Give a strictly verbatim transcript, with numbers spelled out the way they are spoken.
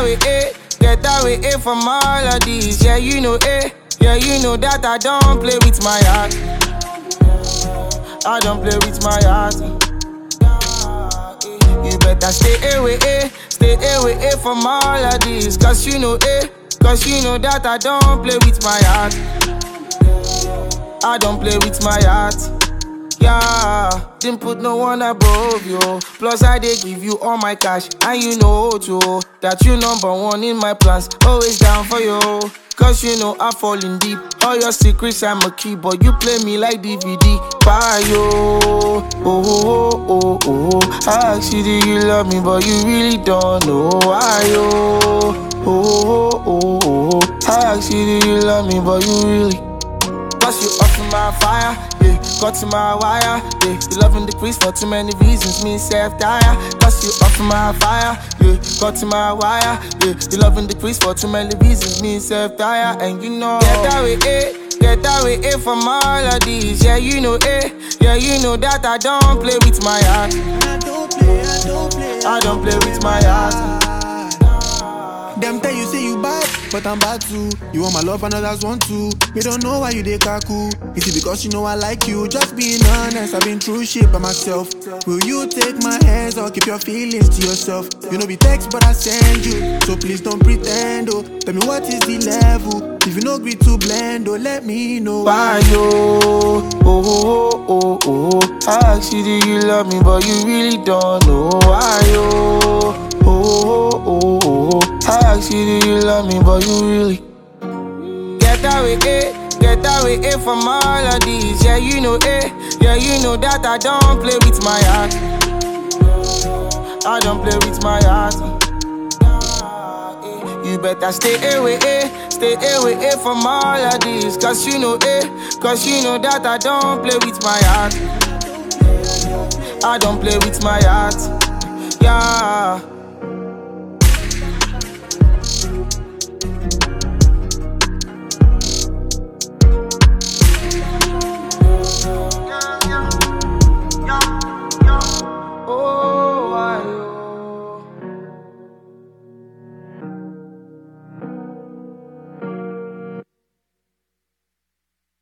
away, eh, get away, eh, from all of these. Yeah, you know, eh, yeah, you know that I don't play with my heart. I don't play with my heart. You better stay away, eh, stay away, eh, from all of these. Cause you know, eh, cause you know that I don't play with my heart. I don't play with my heart. Yeah, didn't put no one above you. Plus I did give you all my cash, and you know too that you number one in my plans. Always down for you, cause you know I fall in deep. All your secrets I'm a key, but you play me like D V D. Bye yo, oh oh oh oh. I ask you, do you love me, but you really don't know why yo. Oh oh oh oh. I ask you, do you love me, but you really. Cause you up in my fire, yeah, got to my wire, yeah. You loving the crease for too many reasons, me self-tire. Cause you up in my fire, yeah, got to my wire, yeah. You loving the crease for too many reasons, me self-tire. And you know, get away, eh, get away, eh, from all of these. Yeah, you know, eh, yeah, you know that I don't play with my heart. I don't play, I don't play, I don't play with my heart. Them tell you say you bad, but I'm bad too. You want my love and others want to. Me don't know why you dey kaku. Is it because you know I like you? Just being honest, I've been through shit by myself. Will you take my hands or keep your feelings to yourself? You know be text but I send you, so please don't pretend oh. Tell me what is the level? If you no agree to blend oh, let me know. Why yo, oh oh oh oh. I ask you, do you love me, but you really don't know why yo. Oh oh oh oh. I ask you, do you love me, but you really. Get away, eh, get away, eh, from all of these. Yeah, you know, eh, yeah, you know that I don't play with my heart. I don't play with my heart. You better stay away, eh, stay away, eh, from all of these. Cause you know, eh, cause you know that I don't play with my heart. I don't play with my heart. Yeah.